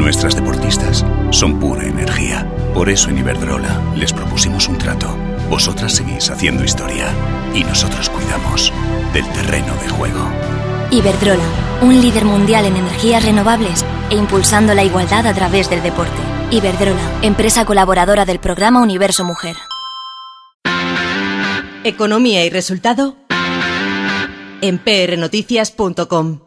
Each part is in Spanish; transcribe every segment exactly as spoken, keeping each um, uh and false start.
Nuestras deportistas son pura energía. Por eso en Iberdrola les propusimos un trato. Vosotras seguís haciendo historia y nosotros cuidamos del terreno de juego. Iberdrola, un líder mundial en energías renovables e impulsando la igualdad a través del deporte. Iberdrola, empresa colaboradora del programa Universo Mujer. Economía y resultado en p r noticias punto com.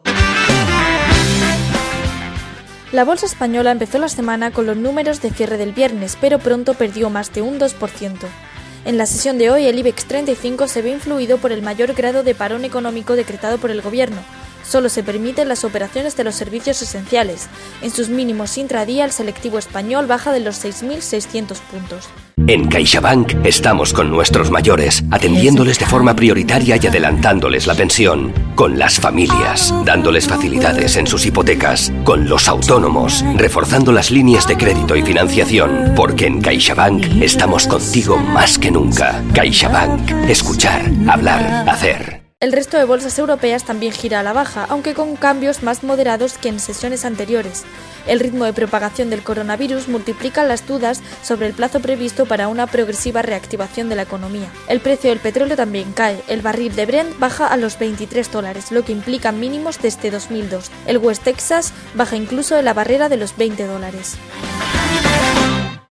La bolsa española empezó la semana con los números de cierre del viernes, pero pronto perdió más de un dos por ciento. En la sesión de hoy, el IBEX treinta y cinco se ve influido por el mayor grado de parón económico decretado por el gobierno. Solo se permiten las operaciones de los servicios esenciales. En sus mínimos intradía, el selectivo español baja de los seis mil seiscientos puntos. En CaixaBank estamos con nuestros mayores, atendiéndoles de forma prioritaria y adelantándoles la pensión. Con las familias, dándoles facilidades en sus hipotecas. Con los autónomos, reforzando las líneas de crédito y financiación. Porque en CaixaBank estamos contigo más que nunca. CaixaBank. Escuchar, hablar, hacer. El resto de bolsas europeas también gira a la baja, aunque con cambios más moderados que en sesiones anteriores. El ritmo de propagación del coronavirus multiplica las dudas sobre el plazo previsto para una progresiva reactivación de la economía. El precio del petróleo también cae. El barril de Brent baja a los veintitrés dólares, lo que implica mínimos desde dos mil dos. El West Texas baja incluso de la barrera de los veinte dólares.